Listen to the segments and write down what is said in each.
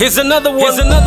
Here's another one.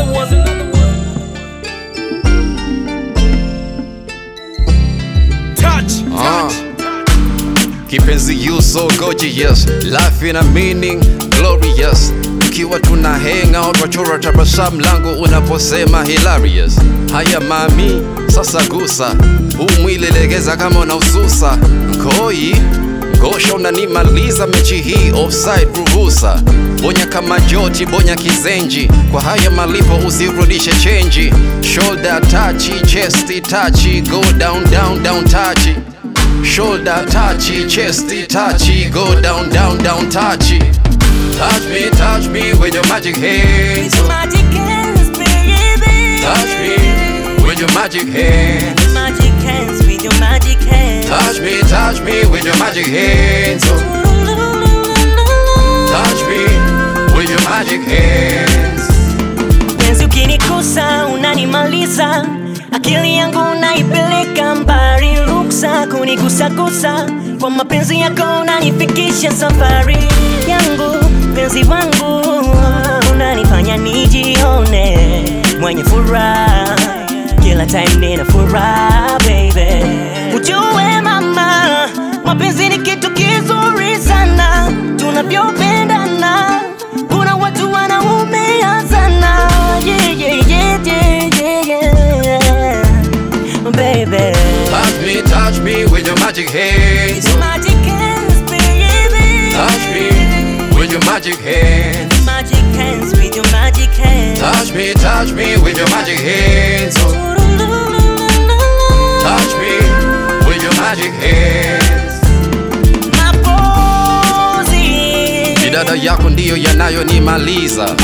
Touch. Kipenzi, you so gorgeous, life in a meaning, glorious. Tukiwa tuna hang out, wachora tabasamu langu unaposema hilarious. Haya mami, sasa gusa huu mwili, legeza kama unaususa. Koi ngosha unanimaliza, mechi hii offside ruhusa. Bonya kama Joti, bonya kizenji, kwa haya malipo usirudishe chenji. Shoulder touchy, chesty touchy, go down down down touchy. Shoulder touchy, chesty touchy, go down down down touchy. Touch me with your magic hands. With your magic hands, baby. Touch me with your magic hands. Magic hands, with your magic hands. Touch me with your magic hands. Touch me with your magic hands. Penzi ukinikosa unanimaliza, akili yangu unaipeleka mbali. Ruksa kunigusa-gusa, kwa mapenzi yako unanifikisha safari yangu. Penzi wangu unanifanya nijione mwenye furaha, kila time nina furaha baby. Ujue mama, mapenzi ni kitu kizuri sana, tunavyopendana kuna watu wanaumia sana. Baby, touch me with your magic hands. magic hands, baby. Touch me with your magic hands. Magic hands, with your magic hands. Touch me with your magic hands. Touch me with your magic hands. Mapozi, Midada yako ndiyo yanayonimaliza,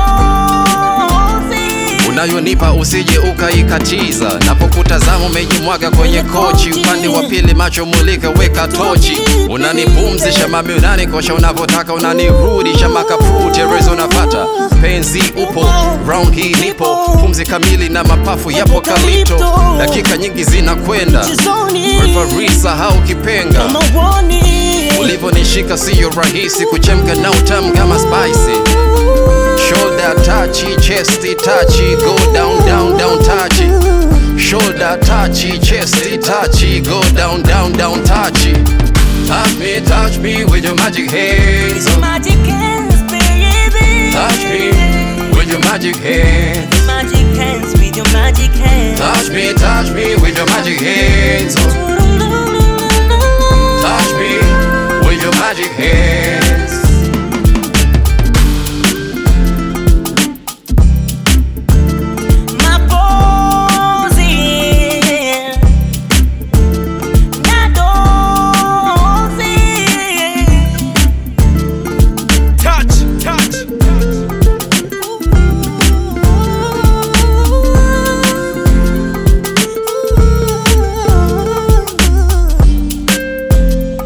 unayonipa usije ukaikatiza. Napokutazama umejimwaga kwenye kochi, upande wa pili macho mulika, weka tochi. Unanipumzisha mami, unanikosha unavotaka, unanirudisha makapu, terezo unapata. Penzi upo, round hii nipo, pumzi kamili na mapafu yapo kalito. Dakika nyingi zinakwenda, referee sahau kipenga. Ulivonishika siyo rahisi, kuchemka na utamu kama spicy. Shoulder touchy, chesty touchy, go down down down touchy. Shoulder touchy, chesty touchy, go down down down touchy. Touch me with your magic hands. magic hands, baby. Touch me with your magic hands. Magic hands, with your magic hands. Touch me with your magic hands. Touch me with your magic hands.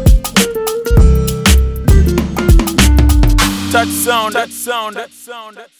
Touch sound.